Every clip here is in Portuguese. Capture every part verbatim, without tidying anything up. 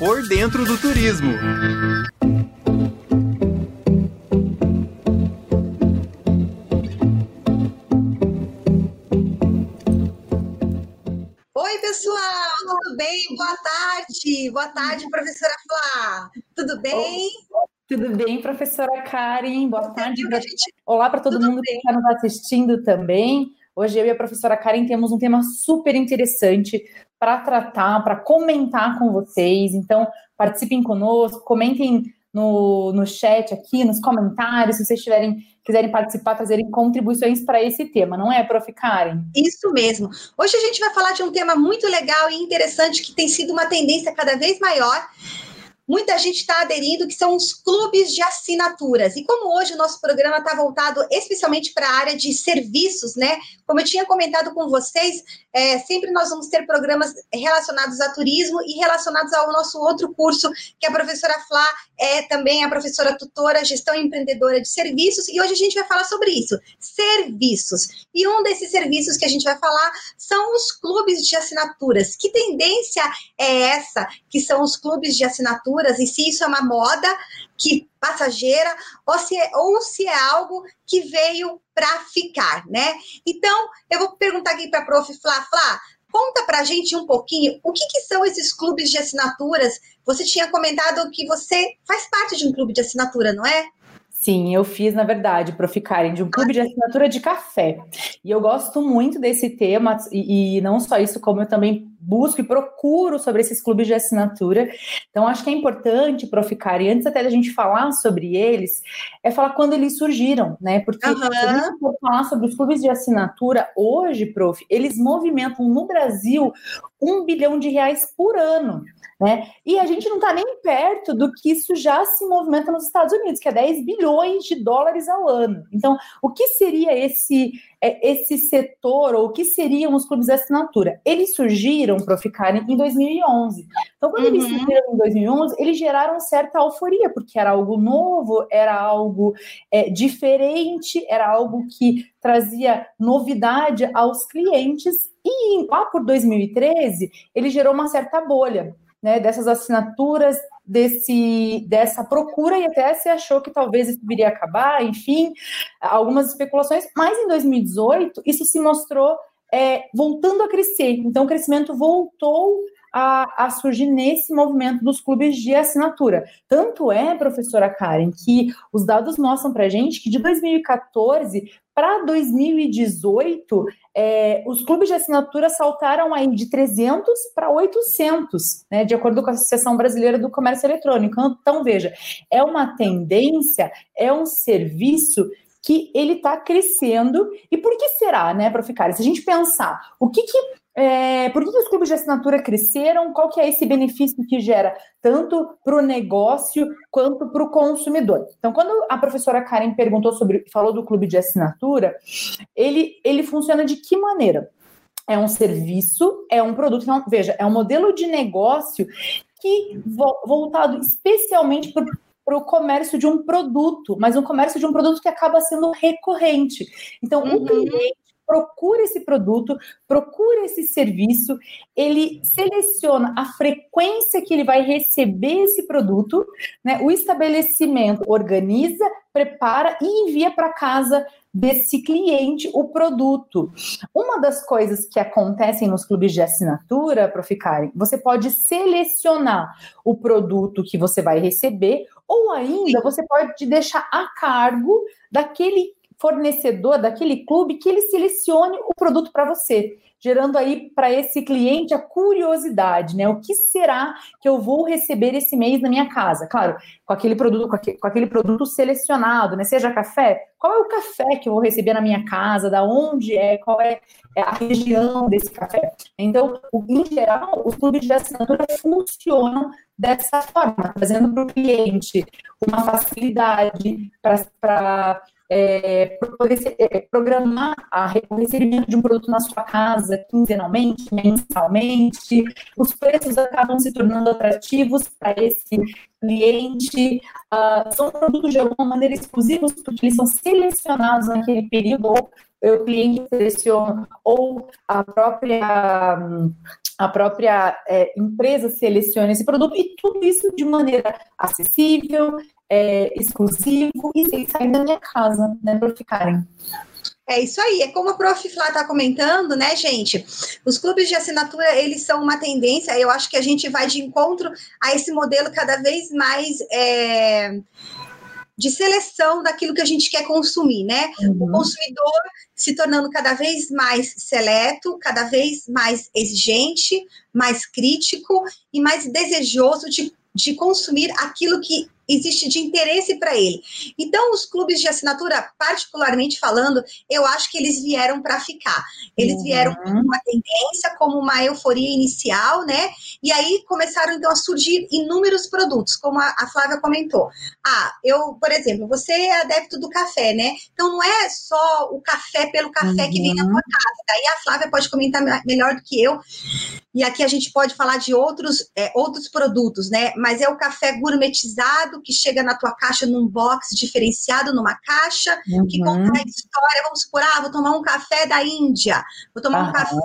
Por Dentro do Turismo. Oi, pessoal, tudo bem? Boa tarde. Boa tarde, professora Flá. Tudo bem? Tudo bem, professora Karen? Boa tarde. Pra... Gente... Olá para todo tudo mundo bem. que está nos assistindo também. Hoje eu e a professora Karen temos um tema super interessante para tratar, para comentar com vocês. Então, participem conosco, comentem no, no chat aqui, nos comentários, se vocês tiverem, quiserem participar, trazerem contribuições para esse tema, não é, prof. Karen? Isso mesmo. Hoje a gente vai falar de um tema muito legal e interessante que tem sido uma tendência cada vez maior. Muita gente está aderindo, que são os clubes de assinaturas. E como hoje o nosso programa está voltado especialmente para a área de serviços, né? Como eu tinha comentado com vocês, é, sempre nós vamos ter programas relacionados a turismo e relacionados ao nosso outro curso, que a professora Flá é também a professora tutora, gestão empreendedora de serviços. E hoje a gente vai falar sobre isso, serviços. E um desses serviços que a gente vai falar são os clubes de assinaturas. Que tendência é essa, que são os clubes de assinaturas? E se isso é uma moda que passageira ou se é, ou se é algo que veio para ficar, né? Então, eu vou perguntar aqui para a prof Flá. Flá, conta para a gente um pouquinho o que, que são esses clubes de assinaturas. Você tinha comentado que você faz parte de um clube de assinatura, não é? Sim, eu fiz, na verdade, prof. Karen, de um clube de assinatura de café. E eu gosto muito desse tema, e, e não só isso, como eu também busco e procuro sobre esses clubes de assinatura. Então, acho que é importante, prof. Karen, antes até da gente falar sobre eles, é falar quando eles surgiram, né? Porque uhum. se a gente for falar sobre os clubes de assinatura, hoje, prof, eles movimentam no Brasil um bilhão de reais por ano. Né? E a gente não está nem perto do que isso já se movimenta nos Estados Unidos, que é dez bilhões de dólares ao ano. Então, o que seria esse, esse setor, ou o que seriam os clubes de assinatura? Eles surgiram, prof. Karen, em dois mil e onze. Então, quando uhum. eles surgiram em dois mil e onze, eles geraram certa euforia, porque era algo novo, era algo é, diferente, era algo que trazia novidade aos clientes, e lá por dois mil e treze, ele gerou uma certa bolha. Né, dessas assinaturas, desse, dessa procura, e até se achou que talvez isso viria a acabar, enfim, algumas especulações, mas em dois mil e dezoito isso se mostrou é, voltando a crescer, então o crescimento voltou a, a surgir nesse movimento dos clubes de assinatura. Tanto é, professora Karen, que os dados mostram para a gente que de dois mil e quatorze para dois mil e dezoito, é, os clubes de assinatura saltaram aí de trezentos para oitocentos, né, de acordo com a Associação Brasileira do Comércio Eletrônico. Então, veja, é uma tendência, é um serviço que ele está crescendo. E por que será, né, prof. Karen? Se a gente pensar, o que que É, por que, que os clubes de assinatura cresceram? Qual que é esse benefício que gera tanto para o negócio quanto para o consumidor? Então, quando a professora Karen perguntou sobre, falou do clube de assinatura, ele, ele funciona de que maneira? É um serviço, é um produto, então, veja, é um modelo de negócio que voltado especialmente para para o comércio de um produto, mas um comércio de um produto que acaba sendo recorrente. Então, uhum. o cliente procura esse produto, procura esse serviço, ele seleciona a frequência que ele vai receber esse produto, né? O estabelecimento organiza, prepara e envia para casa desse cliente o produto. Uma das coisas que acontecem nos clubes de assinatura, prof. Karen, você pode selecionar o produto que você vai receber, ou ainda você pode deixar a cargo daquele fornecedor, daquele clube, que ele selecione o produto para você, gerando aí para esse cliente a curiosidade, né? O que será que eu vou receber esse mês na minha casa? Claro, com aquele produto, com aquele, com aquele produto selecionado, né? Seja café, qual é o café que eu vou receber na minha casa? Da onde é? Qual é a região desse café? Então, em geral, os clubes de assinatura funcionam dessa forma, trazendo para o cliente uma facilidade para É, poder é, programar a, o recebimento de um produto na sua casa quinzenalmente, mensalmente. Os preços acabam se tornando atrativos para esse cliente. Uh, são produtos de alguma maneira exclusivos, porque eles são selecionados naquele período, ou o cliente seleciona, ou a própria a própria é, empresa seleciona esse produto, e tudo isso de maneira acessível, é, exclusivo e sem sair da minha casa, né, para ficarem. É isso aí, é como a Prof Flá está comentando, né, gente? Os clubes de assinatura, eles são uma tendência, eu acho que a gente vai de encontro a esse modelo cada vez mais é, de seleção daquilo que a gente quer consumir, né? Uhum. O consumidor se tornando cada vez mais seleto, cada vez mais exigente, mais crítico e mais desejoso de, de consumir aquilo que existe de interesse para ele. Então, os clubes de assinatura, particularmente falando, eu acho que eles vieram para ficar. Eles vieram uhum. como uma tendência, como uma euforia inicial, né? E aí começaram, então, a surgir inúmeros produtos, como a, a Flávia comentou. Ah, eu, por exemplo, você é adepto do café, né? Então, não é só o café pelo café uhum. que vem na tua casa. Daí a Flávia pode comentar melhor do que eu. E aqui a gente pode falar de outros, é, outros produtos, né? Mas é o café gourmetizado, que chega na tua caixa num box diferenciado, numa caixa, uhum. que conta a história. Vamos supor, ah, vou tomar um café da Índia, vou tomar uhum. um café,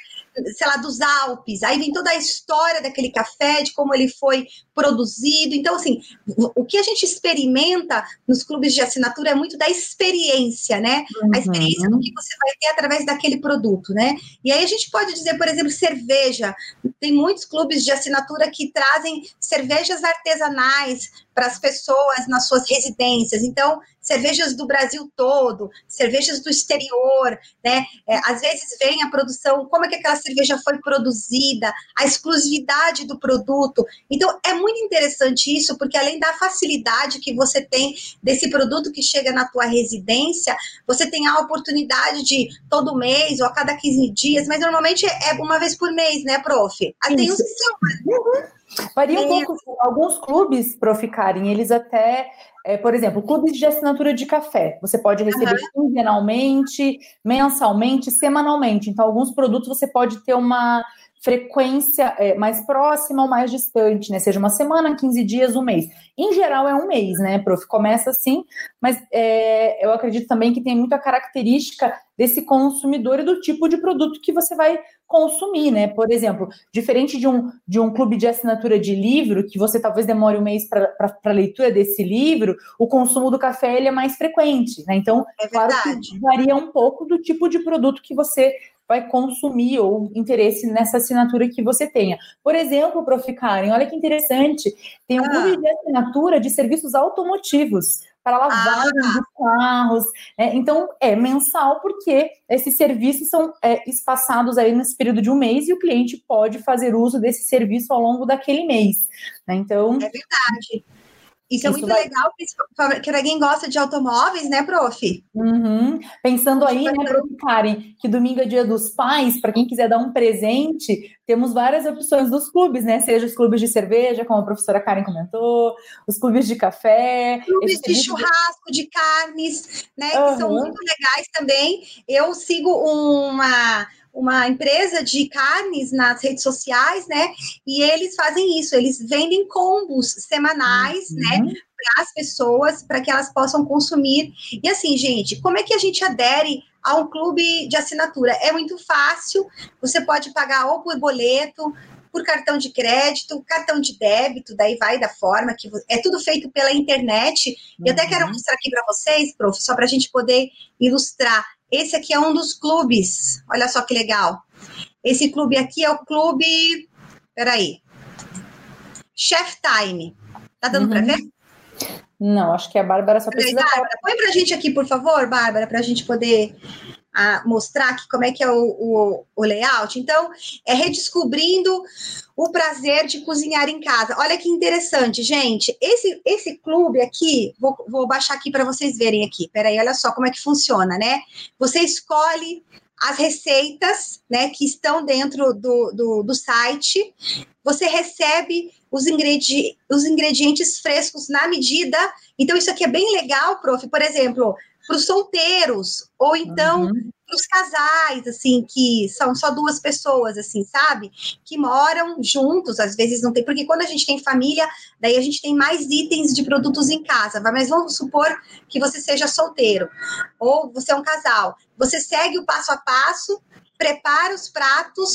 sei lá, dos Alpes. Aí vem toda a história daquele café, de como ele foi produzido. Então, assim, o que a gente experimenta nos clubes de assinatura é muito da experiência, né? Uhum. A experiência do que você vai ter através daquele produto, né? E aí a gente pode dizer, por exemplo, cerveja. Tem muitos clubes de assinatura que trazem cervejas artesanais para as pessoas nas suas residências. Então, cervejas do Brasil todo, cervejas do exterior, né? É, às vezes vem a produção, como é que aquela cerveja foi produzida, a exclusividade do produto. Então, é muito interessante isso, porque além da facilidade que você tem desse produto que chega na tua residência, você tem a oportunidade de todo mês ou a cada quinze dias, mas normalmente é uma vez por mês, né, prof? Aí tem uns que são... Uhum. Varia um pouco. Alguns clubes, Prof Karen, eles até, é, por exemplo, clubes de assinatura de café. Você pode receber uhum. quinzenalmente, mensalmente, semanalmente. Então, alguns produtos você pode ter uma frequência é, mais próxima ou mais distante, né? Seja uma semana, quinze dias, um mês. Em geral é um mês, né, prof? Começa assim, mas é, eu acredito também que tem muita característica desse consumidor e do tipo de produto que você vai consumir, né? Por exemplo, diferente de um, de um clube de assinatura de livro, que você talvez demore um mês para a leitura desse livro, o consumo do café ele é mais frequente, né? Então, é claro que varia um pouco do tipo de produto que você vai consumir ou interesse nessa assinatura que você tenha. Por exemplo, prof Karen, olha que interessante, tem um ah. clube de assinatura de serviços automotivos para lavagem ah. de carros, né? Então é mensal porque esses serviços são é, espaçados aí nesse período de um mês e o cliente pode fazer uso desse serviço ao longo daquele mês, né? Então é verdade. Isso, Isso é muito vai... legal, porque para quem gosta de automóveis, né, prof? Uhum. Pensando aí, né, prof Karen, que domingo é dia dos pais, para quem quiser dar um presente, temos várias opções dos clubes, né? Seja os clubes de cerveja, como a professora Karen comentou, os clubes de café. Clubes de churrasco, de carnes, né, uhum. que são muito legais também. Eu sigo uma... uma empresa de carnes nas redes sociais, né, e eles fazem isso, eles vendem combos semanais, uhum. né, para as pessoas, para que elas possam consumir. E assim, gente, como é que a gente adere a um clube de assinatura? É muito fácil, você pode pagar ou por boleto, por cartão de crédito, cartão de débito, daí vai da forma que... É tudo feito pela internet. Uhum. E eu até quero mostrar aqui para vocês, prof, só para a gente poder ilustrar. Esse aqui é um dos clubes. Olha só que legal. Esse clube aqui é o clube... Peraí. Chef Time. Tá dando uhum. para ver? Não, acho que a Bárbara só Peraí, precisa... Bárbara, põe pra gente aqui, por favor, Bárbara, pra gente poder... a mostrar aqui como é que é o, o, o layout. Então, é redescobrindo o prazer de cozinhar em casa. Olha que interessante, gente. Esse, esse clube aqui, vou, vou baixar aqui para vocês verem aqui. Peraí, olha só como é que funciona, né? Você escolhe as receitas, né, que estão dentro do, do, do site. Você recebe os, ingredi- os ingredientes frescos na medida. Então, isso aqui é bem legal, prof. Por exemplo... para os solteiros, ou então uhum. para os casais, assim, que são só duas pessoas, assim, sabe? Que moram juntos, às vezes não tem, porque quando a gente tem família, daí a gente tem mais itens de produtos em casa, mas vamos supor que você seja solteiro, ou você é um casal. Você segue o passo a passo, prepara os pratos,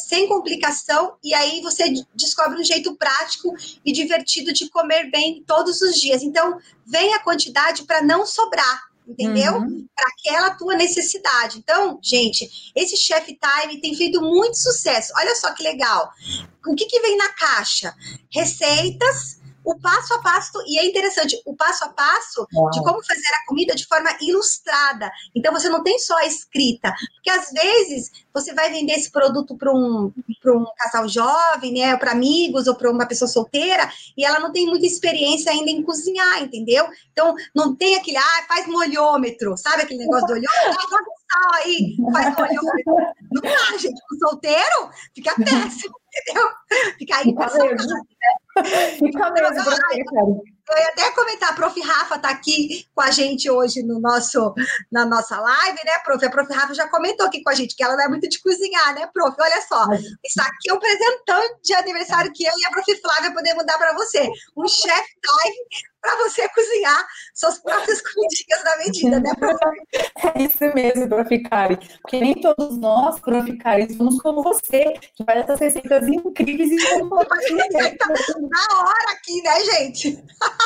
sem complicação, e aí você descobre um jeito prático e divertido de comer bem todos os dias. Então, vem a quantidade para não sobrar, entendeu? Uhum. Para aquela tua necessidade. Então, gente, esse Chef Time tem feito muito sucesso. Olha só que legal. O que, que vem na caixa? Receitas, o passo a passo, e é interessante, o passo a passo Uau. de como fazer a comida de forma ilustrada. Então, você não tem só a escrita, porque às vezes você vai vender esse produto para um, para um casal jovem, né, para amigos ou para uma pessoa solteira, e ela não tem muita experiência ainda em cozinhar, entendeu? Então, não tem aquele, ah, faz no olhômetro, sabe aquele negócio do olhômetro? Ah, joga sal aí, faz no olhômetro. Não dá, gente, com solteiro fica péssimo, entendeu? Fica aí com a saudade, né? Fica mesmo, eu, eu, eu ia até comentar, a prof Rafa está aqui com a gente hoje no nosso, na nossa live, né, prof? A prof Rafa já comentou aqui com a gente que ela não é muito de cozinhar, né, prof? Olha só, isso aqui é um presentão de aniversário que eu e a prof Flávia podemos dar para você. Um chef time para você cozinhar suas próprias comidinhas na medida, né, prof? É isso mesmo, prof Kari. Porque nem todos nós, prof Kari, somos como você, que faz essas receitas incríveis e compartilha. Na hora aqui, né, gente?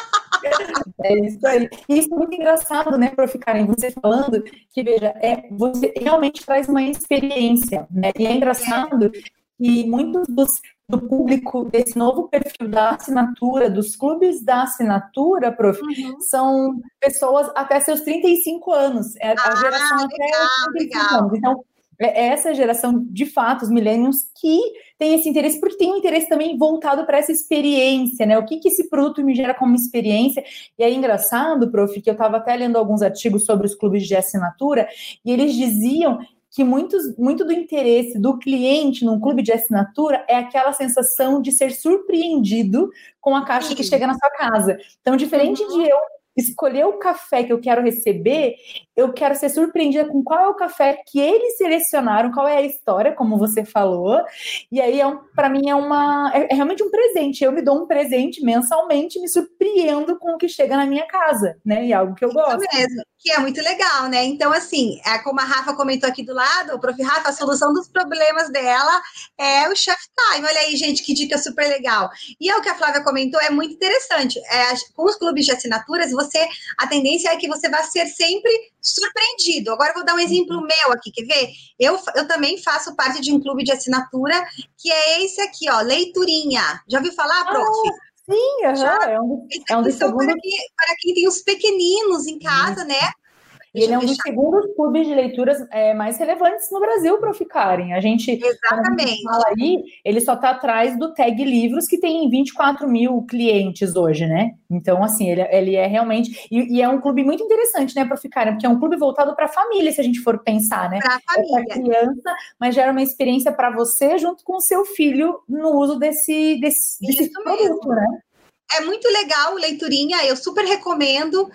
É isso aí. E isso é muito engraçado, né, prof Karen, você falando que, veja, é, você realmente traz uma experiência, né? E é engraçado que muitos dos, do público desse novo perfil da assinatura, dos clubes da assinatura, prof, uhum. são pessoas até seus trinta e cinco anos. É a ah, geração legal, até trinta e cinco legal. anos. Então, é essa geração, de fato, os millennials, que tem esse interesse, porque tem um interesse também voltado para essa experiência, né? O que, que esse produto me gera como experiência? E é engraçado, prof, que eu estava até lendo alguns artigos sobre os clubes de assinatura, e eles diziam que muitos, muito do interesse do cliente num clube de assinatura é aquela sensação de ser surpreendido com a caixa Sim. que chega na sua casa. Então, diferente uhum. de eu escolher o café que eu quero receber, eu quero ser surpreendida com qual é o café que eles selecionaram, qual é a história, como você falou, e aí, é um, para mim, é, uma, é, é realmente um presente. Eu me dou um presente mensalmente, me surpreendo com o que chega na minha casa, né? E é algo que eu gosto. Isso mesmo, que é muito legal, né? Então, assim, é como a Rafa comentou aqui do lado, o prof Rafa, a solução dos problemas dela é o Chef Time. Olha aí, gente, que dica super legal. E é o que a Flávia comentou, é muito interessante. É, com os clubes de assinaturas, você, a tendência é que você vai ser sempre surpreendido. Agora eu vou dar um exemplo meu aqui, quer ver? Eu, eu também faço parte de um clube de assinatura, que é esse aqui, ó, Leiturinha. Já ouviu falar, prof? Ah, sim, uhum. Já, é um, é um dos então, segundos... para, quem, para quem tem os pequeninos em casa, Isso. né? E ele é um dos segundos clubes de leituras é, mais relevantes no Brasil para ficarem. A gente, Exatamente. A gente fala aí, ele só está atrás do Tag Livros, que tem vinte e quatro mil clientes hoje, né? Então, assim, ele, ele é realmente... E, e é um clube muito interessante, né, para ficarem, porque é um clube voltado para a família, se a gente for pensar, né? Para a família. É para criança, mas gera uma experiência para você junto com o seu filho no uso desse, desse, desse produto, né? É muito legal, Leiturinha, eu super recomendo.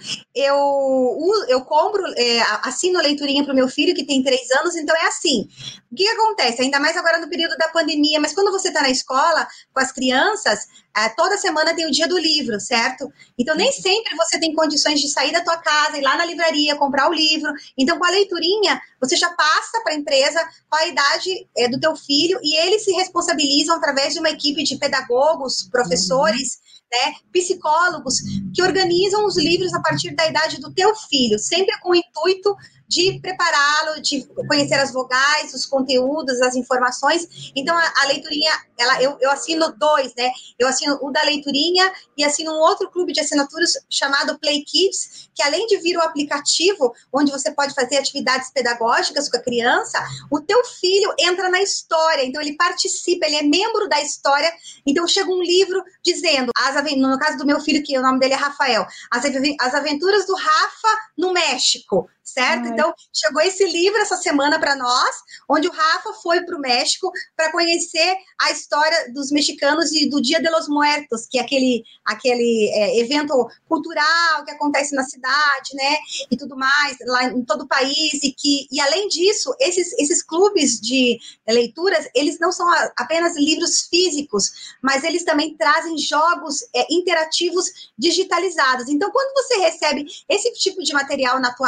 Eu, eu compro, é, assino Leiturinha para o meu filho, que tem três anos, então é assim. O que, que acontece? Ainda mais agora no período da pandemia, mas quando você está na escola com as crianças, é, toda semana tem o dia do livro, certo? Então nem sempre você tem condições de sair da tua casa, ir lá na livraria, comprar o livro. Então com a Leiturinha, você já passa para a empresa qual a idade é, do teu filho e eles se responsabilizam através de uma equipe de pedagogos, professores, uhum. né, psicólogos que organizam os livros a partir da idade do teu filho, sempre com o intuito de prepará-lo, de conhecer as vogais, os conteúdos, as informações. Então, a, a Leiturinha, ela, eu, eu assino dois, né? Eu assino o da Leiturinha e assino um outro clube de assinaturas chamado Play Kids, que além de vir o aplicativo, onde você pode fazer atividades pedagógicas com a criança, o teu filho entra na história, então ele participa, ele é membro da história. Então, chega um livro dizendo, as, no caso do meu filho, que o nome dele é Rafael, as, as aventuras do Rafa no México, certo? Ai. Então, chegou esse livro essa semana para nós, onde o Rafa foi para o México para conhecer a história dos mexicanos e do Dia de los Muertos, que é aquele, aquele é, evento cultural que acontece na cidade, né? E tudo mais, lá em todo o país. E, que, e além disso, esses, esses clubes de leituras, eles não são apenas livros físicos, mas eles também trazem jogos é, interativos digitalizados. Então, quando você recebe esse tipo de material na tua casa,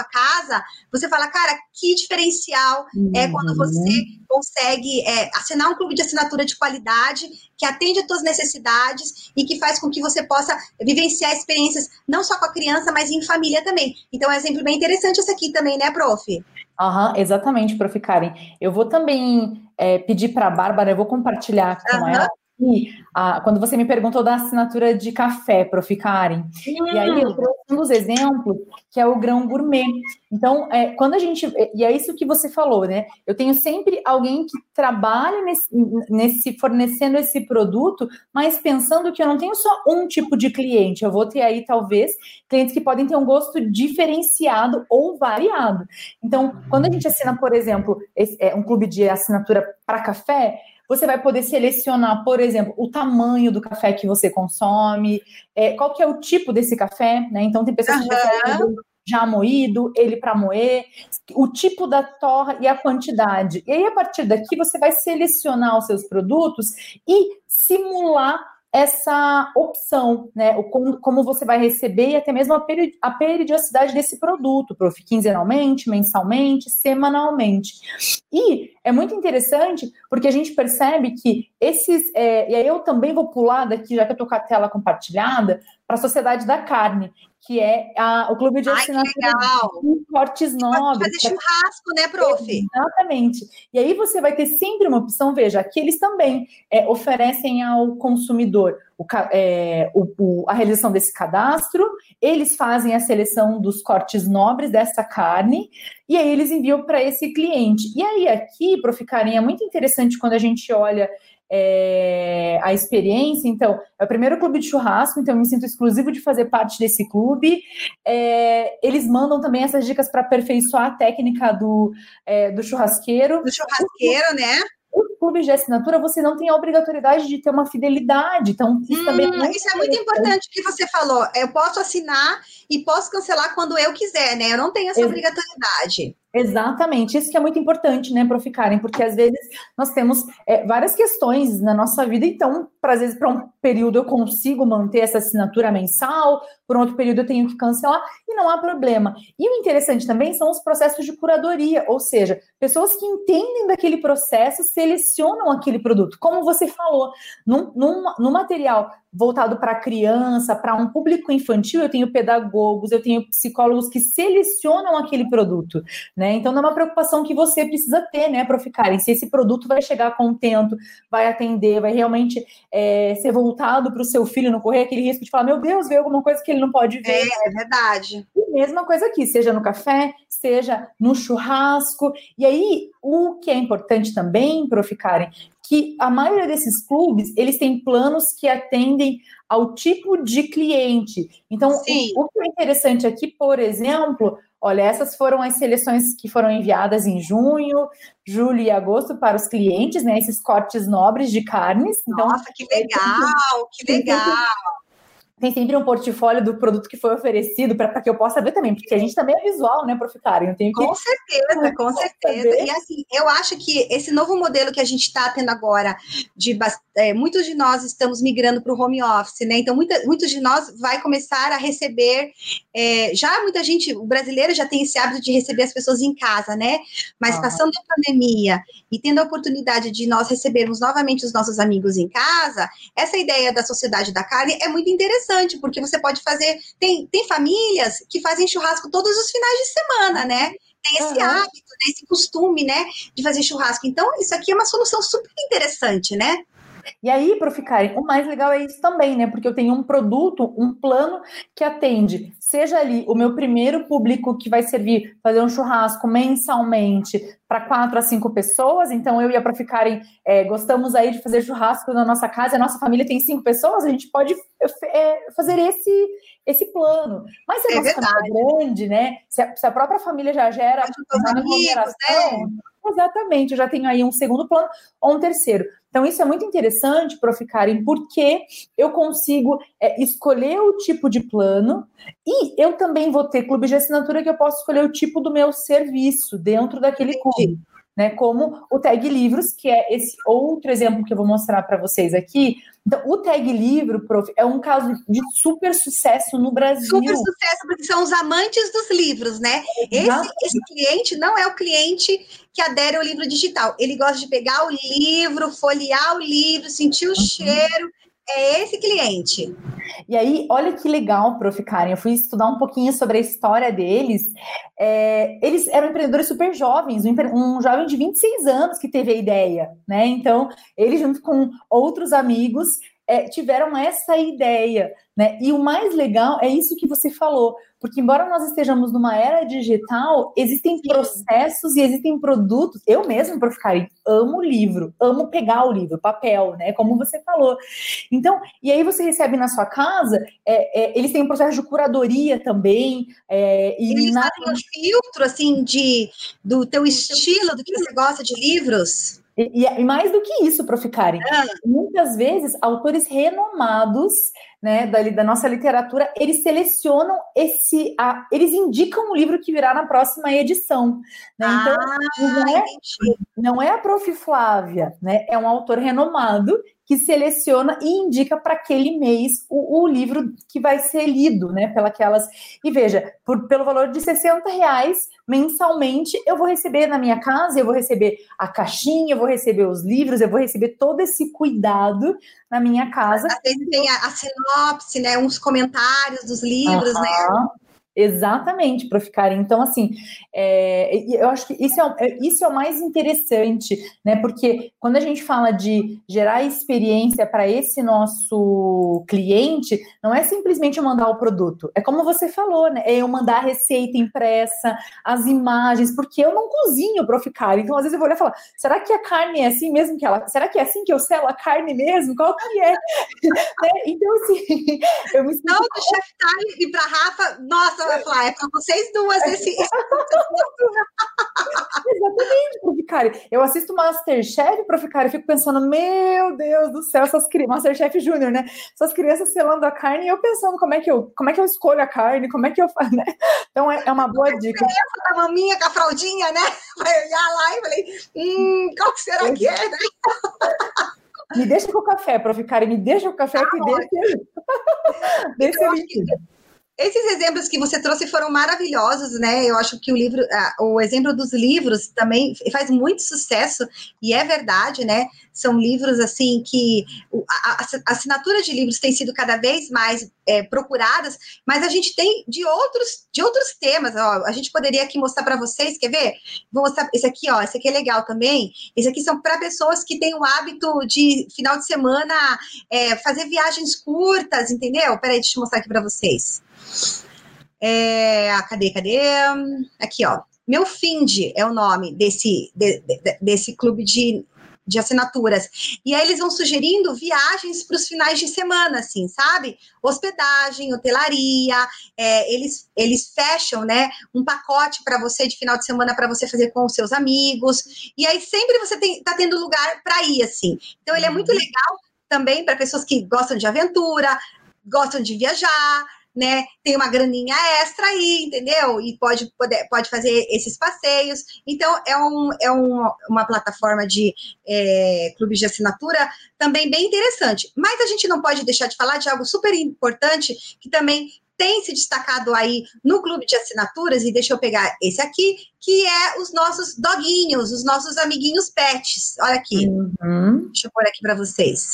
casa, você fala, cara, que diferencial uhum. é quando você consegue é, assinar um clube de assinatura de qualidade, que atende às suas necessidades e que faz com que você possa vivenciar experiências não só com a criança, mas em família também. Então, é um exemplo bem interessante esse aqui também, né, prof? Uhum, exatamente, prof. Karen. Eu vou também é, pedir para a Bárbara, eu vou compartilhar com uhum. ela aqui, a, quando você me perguntou da assinatura de café, prof. Karen. Hum. E aí eu trouxe um dos exemplos, que é o grão gourmet. Então, é, quando a gente... E é isso que você falou, né? Eu tenho sempre alguém que trabalha nesse, nesse fornecendo esse produto, mas pensando que eu não tenho só um tipo de cliente. Eu vou ter aí, talvez, clientes que podem ter um gosto diferenciado ou variado. Então, quando a gente assina, por exemplo, esse, é, um clube de assinatura para café, você vai poder selecionar, por exemplo, o tamanho do café que você consome, é, qual que é o tipo desse café, né? Então, tem pessoas uhum. que preferem já moído, ele para moer, o tipo da torra e a quantidade. E aí, a partir daqui, você vai selecionar os seus produtos e simular essa opção, né? O como, como você vai receber e até mesmo a, peri- a periodicidade desse produto, prof, quinzenalmente, mensalmente, semanalmente. E é muito interessante porque a gente percebe que esses... É, e aí eu também vou pular daqui, já que eu estou com a tela compartilhada, para a Sociedade da Carne, que é a, o clube de assinatura de cortes nobres. Fazer churrasco, né, prof? Exatamente. E aí você vai ter sempre uma opção, veja, que eles também é, oferecem ao consumidor o, é, o, o, a realização desse cadastro, eles fazem a seleção dos cortes nobres dessa carne, e aí eles enviam para esse cliente. E aí aqui, prof. Karen, é muito interessante quando a gente olha É, a experiência. Então, é o primeiro clube de churrasco, então eu me sinto exclusivo de fazer parte desse clube. É, eles mandam também essas dicas para aperfeiçoar a técnica do, é, do churrasqueiro. Do churrasqueiro, né? Os clubes de assinatura, você não tem a obrigatoriedade de ter uma fidelidade. Então, isso hum, também é muito Isso é muito importante que você falou. Eu posso assinar e posso cancelar quando eu quiser, né? Eu não tenho essa Ex- obrigatoriedade. Exatamente, isso que é muito importante, né, prof. Karen, porque às vezes nós temos é, várias questões na nossa vida, então, pra, às vezes, para um período eu consigo manter essa assinatura mensal, por um outro período eu tenho que cancelar, e não há problema. E o interessante também são os processos de curadoria, ou seja, pessoas que entendem daquele processo selecionam aquele produto, como você falou, num, num, num material voltado para criança, para um público infantil, eu tenho pedagogos, eu tenho psicólogos que selecionam aquele produto, né? Então, não é uma preocupação que você precisa ter, né, prof. Karen, se esse produto vai chegar a contento, vai atender, vai realmente é, ser voltado para o seu filho, não correr aquele risco de falar, meu Deus, veio alguma coisa que ele não pode ver. É, é verdade. E mesma coisa aqui, seja no café, seja no churrasco. E aí, o que é importante também, prof. Karen, que a maioria desses clubes, eles têm planos que atendem ao tipo de cliente. Então, o, o que é interessante aqui, por exemplo, olha, essas foram as seleções que foram enviadas em junho, julho e agosto para os clientes, né? Esses cortes nobres de carnes. Então, nossa, que legal, que legal! Tem sempre um portfólio do produto que foi oferecido para que eu possa ver também, porque a gente também é visual, né, prof. Karen? Eu tenho que... Com certeza, com certeza. E assim, eu acho que esse novo modelo que a gente está tendo agora, de é, muitos de nós estamos migrando para o home office, né? Então, muita, muitos de nós vai começar a receber, é, já muita gente, o brasileiro já tem esse hábito de receber as pessoas em casa, né? Mas ah. passando a pandemia e tendo a oportunidade de nós recebermos novamente os nossos amigos em casa, essa ideia da Sociedade da Carne é muito interessante, porque você pode fazer, tem, tem famílias que fazem churrasco todos os finais de semana, né? Tem esse uhum. hábito, né? Esse costume, né, de fazer churrasco. Então, isso aqui é uma solução super interessante, né? E aí, prof. Karen, o mais legal é isso também, né? Porque eu tenho um produto, um plano que atende, seja ali o meu primeiro público que vai servir, fazer um churrasco mensalmente para quatro a cinco pessoas. Então, eu e a prof. Karen é, gostamos aí de fazer churrasco na nossa casa, a nossa família tem cinco pessoas, a gente pode é, fazer esse, esse plano. Mas se a é nossa verdade. família é grande, né? Se a, se a própria família já gera uma aglomeração, né? Exatamente, eu já tenho aí um segundo plano ou um terceiro. Então, isso é muito interessante, prof. Karen, porque eu consigo é, escolher o tipo de plano e eu também vou ter clube de assinatura que eu posso escolher o tipo do meu serviço dentro daquele clube. né? Como o Tag Livros, que é esse outro exemplo que eu vou mostrar para vocês aqui. Então, o Tag Livro, prof, é um caso de super sucesso no Brasil. Super sucesso, porque são os amantes dos livros, né? Esse, esse cliente não é o cliente que adere ao livro digital. Ele gosta de pegar o livro, folhear o livro, sentir o uhum. cheiro. É esse cliente. E aí, olha que legal, prof Karen, eu fui estudar um pouquinho sobre a história deles. É, eles eram empreendedores super jovens, um, um jovem de vinte e seis anos que teve a ideia, né? Então, ele junto com outros amigos é, tiveram essa ideia, né? E o mais legal é isso que você falou, porque embora nós estejamos numa era digital, existem Sim. processos e existem produtos. Eu mesmo, prof Karen, amo livro, amo pegar o livro, papel, né? Como você falou. Então, e aí você recebe na sua casa, é, é, eles têm um processo de curadoria também. É, e eles na... fazem um filtro, assim, de, do teu estilo, do que você gosta de livros. E, e mais do que isso, prof Karen, ah. muitas vezes autores renomados, né, da, da nossa literatura, eles selecionam esse, a, eles indicam o livro que virá na próxima edição, né? Então, ah, não, é, não é a prof Flávia, né? É um autor renomado que seleciona e indica para aquele mês o, o livro que vai ser lido, né, pelas. E veja, por, pelo valor de sessenta reais mensalmente, eu vou receber na minha casa, eu vou receber a caixinha, eu vou receber os livros, eu vou receber todo esse cuidado na minha casa. Às vezes tem a, a sinopse, né, uns comentários dos livros, uhum. né? Exatamente, prof Karen. Então, assim, é, eu acho que isso é, isso é o mais interessante, né? Porque quando a gente fala de gerar experiência para esse nosso cliente, não é simplesmente eu mandar o produto. É como você falou, né? É eu mandar a receita impressa, as imagens, porque eu não cozinho, prof Karen. Então, às vezes eu vou olhar e falar, será que a carne é assim mesmo que ela... Será que é assim que eu selo a carne mesmo? Qual que é? Né? Então, assim, eu me sinto... Não, do Chef Time e para Rafa, nossa, vai falar, é para vocês duas esse... esse... Exatamente, prof Karen. Eu assisto Masterchef, prof Karen, e fico pensando, meu Deus do céu, essas crianças, Masterchef Júnior, né? Essas crianças selando a carne e eu pensando como é que eu, como é que eu escolho a carne, como é que eu faço, né? Então é, é uma boa dica. Essa da maminha com a fraldinha, né? Vai olhar lá e falei, hum, qual que será que é, né? Me deixa com o café, prof Karen, me deixa com o café ah, que deixa. Deixa eu Esses exemplos que você trouxe foram maravilhosos, né? Eu acho que o livro, uh, o exemplo dos livros também faz muito sucesso, e é verdade, né? São livros, assim, que a, a assinatura de livros tem sido cada vez mais é, procuradas, mas a gente tem de outros, de outros temas, ó, a gente poderia aqui mostrar para vocês, quer ver? Vou mostrar esse aqui, ó, esse aqui é legal também. Esse aqui são para pessoas que têm o hábito de, final de semana, é, fazer viagens curtas, entendeu? Peraí, deixa eu mostrar aqui para vocês. É, cadê, cadê? Aqui, ó. Meu Find é o nome desse, de, de, desse clube de, de assinaturas. E aí eles vão sugerindo viagens para os finais de semana, assim, sabe? Hospedagem, hotelaria, é, eles, eles fecham, né, um pacote para você de final de semana para você fazer com os seus amigos. E aí sempre você tem, tá tendo lugar para ir, assim. Então ele é muito legal também para pessoas que gostam de aventura, gostam de viajar, né, tem uma graninha extra aí, entendeu? E pode, pode, pode fazer esses passeios. Então, é, um, é um, uma plataforma de é, clubes de assinatura também bem interessante. Mas a gente não pode deixar de falar de algo super importante que também tem se destacado aí no clube de assinaturas, e deixa eu pegar esse aqui, que é os nossos doguinhos, os nossos amiguinhos pets. Olha aqui. Uhum. Deixa eu pôr aqui para vocês.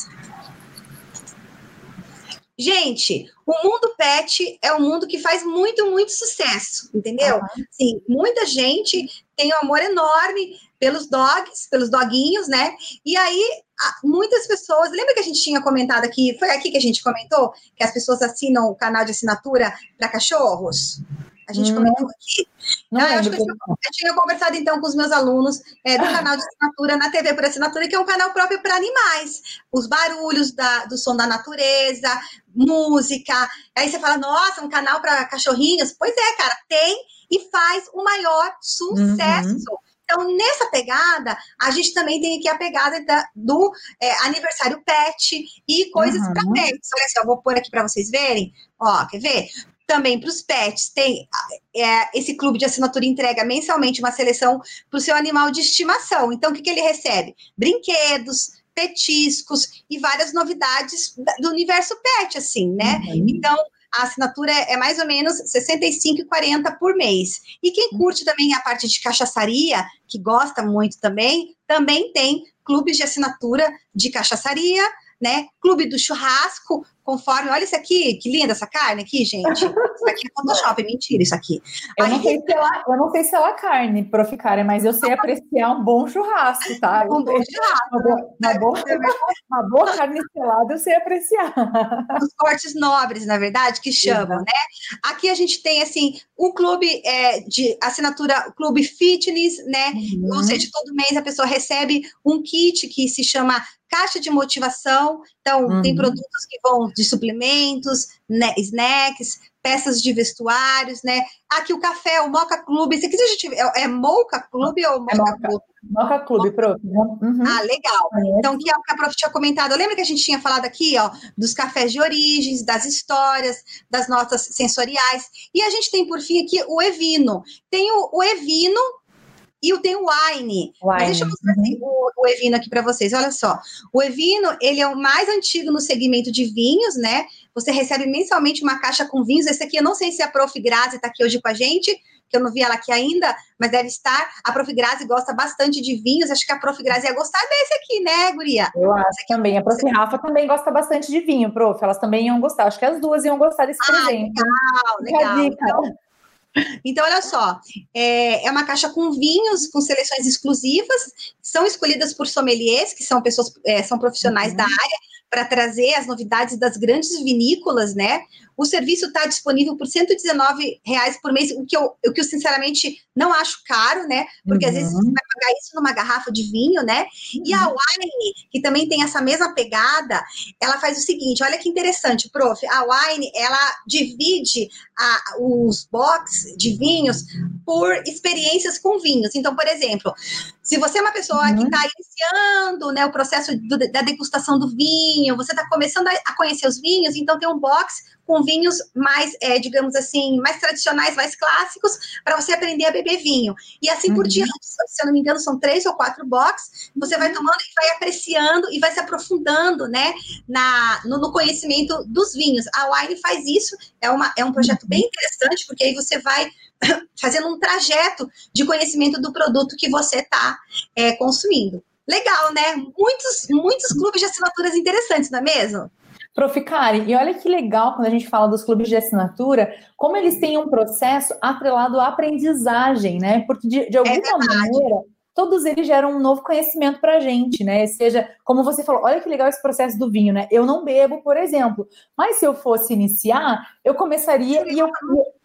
Gente, o mundo pet é um mundo que faz muito, muito sucesso, entendeu? Uhum. Sim, muita gente tem um amor enorme pelos dogs, pelos doguinhos, né? E aí, muitas pessoas... Lembra que a gente tinha comentado aqui, foi aqui que a gente comentou, que as pessoas assinam o canal de assinatura para cachorros? A gente hum, comentou aqui. Não ah, eu, acho que eu, tinha, eu tinha conversado, então, com os meus alunos é, do canal de assinatura na T V por Assinatura, que é um canal próprio para animais. Os barulhos da, do som da natureza, música. Aí você fala, nossa, um canal para cachorrinhos? Pois é, cara, tem e faz o maior sucesso. Uhum. Então, nessa pegada, a gente também tem aqui a pegada da, do é, aniversário pet e coisas uhum. para pets. Olha só, eu vou pôr aqui para vocês verem. Ó, quer ver? também para os pets, tem é, esse clube de assinatura entrega mensalmente uma seleção para o seu animal de estimação. Então, o que, que ele recebe? Brinquedos, petiscos e várias novidades do universo pet, assim, né? Uhum. Então, a assinatura é mais ou menos sessenta e cinco reais e quarenta centavos por mês. E quem curte também a parte de cachaçaria, que gosta muito também, também tem clubes de assinatura de cachaçaria, né? Clube do churrasco, conforme... Olha isso aqui, que linda essa carne aqui, gente. Isso aqui é Photoshop, é mentira isso aqui. Eu, Aí, não sei se ela, eu não sei se ela é carne, Prof. Karen, mas eu sei apreciar um bom churrasco, tá? Um bom churrasco. Uma boa, uma boa, uma boa carne selada eu sei apreciar. Os cortes nobres, na verdade, que chamam, uhum. né? Aqui a gente tem, assim, um clube é, de assinatura, clube fitness, né? Uhum. Ou seja, todo mês a pessoa recebe um kit que se chama caixa de motivação. Então, uhum. tem produtos que vão de suplementos, né, snacks, peças de vestuários, né? Aqui o café, o Mocha Clube. Se quiser, gente, é, é Mocha Clube ou Mocha, é Mocha Clube? Mocha Clube, Prof. Uhum. Ah, legal. Então, que é o que a Prof tinha comentado. Lembra que a gente tinha falado aqui, ó, dos cafés de origens, das histórias, das notas sensoriais. E a gente tem, por fim, aqui o Evino. Tem o, o Evino e eu tenho o Wine. Wine. Mas deixa eu mostrar assim, o, o Evino aqui para vocês. Olha só. O Evino, ele é o mais antigo no segmento de vinhos, né? Você recebe mensalmente uma caixa com vinhos. Esse aqui, eu não sei se a Prof Grazi está aqui hoje com a gente, que eu não vi ela aqui ainda, mas deve estar. A Prof Grazi gosta bastante de vinhos. Acho que a Prof Grazi ia gostar desse aqui, né, guria? Eu acho também. A Prof Rafa também gosta bastante de vinho, Prof. Elas também iam gostar. Acho que as duas iam gostar desse ah, presente. Legal, legal. Então, Então, olha só, é, é uma caixa com vinhos, com seleções exclusivas, são escolhidas por sommeliers, que são pessoas, é, são profissionais uhum. da área, para trazer as novidades das grandes vinícolas, né? O serviço está disponível por cento e dezenove reais por mês, o que, eu, o que eu sinceramente não acho caro, né? Porque uhum. às vezes você vai pagar isso numa garrafa de vinho, né? Uhum. E a Wine, que também tem essa mesma pegada, ela faz o seguinte, olha que interessante, Prof. A Wine, ela divide a, os box de vinhos por experiências com vinhos. Então, por exemplo, se você é uma pessoa uhum. que está iniciando, né, o processo do, da degustação do vinho, você está começando a, a conhecer os vinhos, então tem um box com vinhos mais, é, digamos assim, mais tradicionais, mais clássicos, para você aprender a beber vinho. E assim uhum. por diante, se eu não me engano, são três ou quatro boxes, você vai tomando e vai apreciando e vai se aprofundando, né, na, no, no conhecimento dos vinhos. A Wine faz isso, é, uma, é um projeto bem interessante, porque aí você vai fazendo um trajeto de conhecimento do produto que você está é, consumindo. Legal, né? Muitos, muitos clubes de assinaturas interessantes, não é mesmo? Prof. Karen, e olha que legal quando a gente fala dos clubes de assinatura, como eles têm um processo atrelado à aprendizagem, né? Porque de, de alguma é maneira, todos eles geram um novo conhecimento para a gente, né? Seja, como você falou, olha que legal esse processo do vinho, né? Eu não bebo, por exemplo, mas se eu fosse iniciar, eu começaria e eu...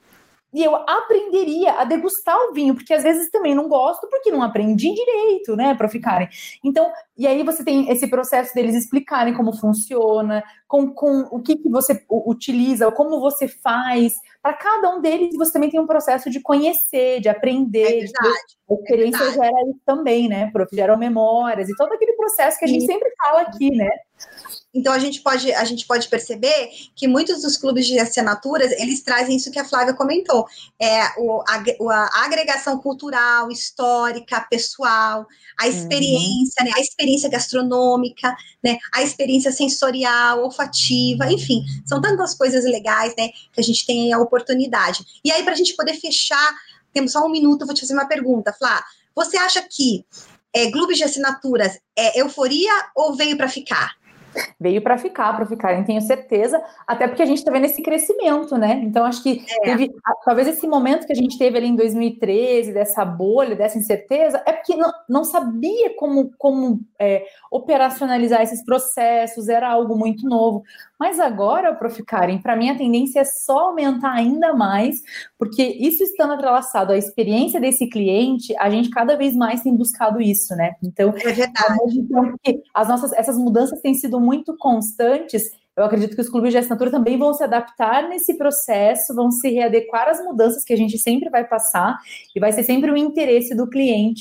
E eu aprenderia a degustar o vinho, porque às vezes também não gosto, porque não aprendi direito, né, Prof. Karen? Então, e aí você tem esse processo deles explicarem como funciona, com, com o que, que você utiliza, como você faz. Para cada um deles, você também tem um processo de conhecer, de aprender. É verdade. A experiência é gera isso também, né, Prof? Geram memórias e todo aquele processo que a gente Sim. sempre fala aqui, né? Então, a gente, pode, a gente pode perceber que muitos dos clubes de assinaturas, eles trazem isso que a Flávia comentou, é, o, a, a agregação cultural, histórica, pessoal, a experiência, uhum. né, a experiência gastronômica, né, a experiência sensorial, olfativa, enfim, são tantas coisas legais, né, que a gente tem a oportunidade. E aí, para a gente poder fechar, temos só um minuto, eu vou te fazer uma pergunta, Flá, você acha que é, clubes de assinaturas é euforia ou veio para ficar? Veio para ficar, para ficar, tenho certeza, até porque a gente está vendo esse crescimento, né? Então, acho que é. teve, talvez esse momento que a gente teve ali em dois mil e treze, dessa bolha, dessa incerteza, é porque não, não sabia como, como é, operacionalizar esses processos, era algo muito novo. Mas agora, Prof. Karen, para mim a tendência é só aumentar ainda mais, porque isso estando atrelaçado à experiência desse cliente, a gente cada vez mais tem buscado isso, né? Então, é verdade. Ao mesmo tempo que as nossas, essas mudanças têm sido muito constantes, eu acredito que os clubes de assinatura também vão se adaptar nesse processo, vão se readequar às mudanças que a gente sempre vai passar, e vai ser sempre o interesse do cliente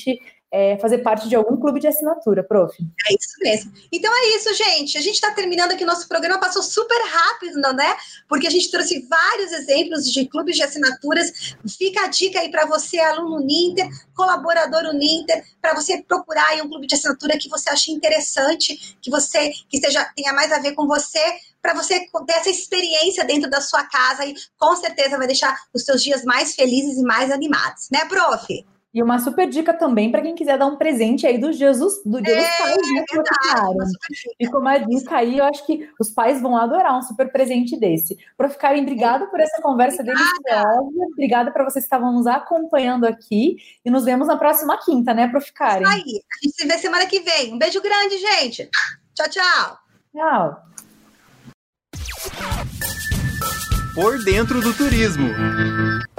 é, fazer parte de algum clube de assinatura, prof. É isso mesmo. Então é isso, gente. A gente está terminando aqui o nosso programa, passou super rápido, né? Porque a gente trouxe vários exemplos de clubes de assinaturas. Fica a dica aí para você, aluno Uninter, colaborador Uninter, para você procurar aí um clube de assinatura que você ache interessante, que você que seja, tenha mais a ver com você, para você ter essa experiência dentro da sua casa e com certeza vai deixar os seus dias mais felizes e mais animados, né, prof? E uma super dica também para quem quiser dar um presente aí do dia dos, do dia é, dos pais, né? É verdade, e como a dica aí, eu acho que os pais vão adorar um super presente desse. Prof. Karen, obrigada por essa conversa deliciosa. Obrigada para vocês que estavam nos acompanhando aqui. E nos vemos na próxima quinta, né, Prof. Karen? Isso aí. A gente se vê semana que vem. Um beijo grande, gente. Tchau, tchau. Tchau. Por Dentro do Turismo.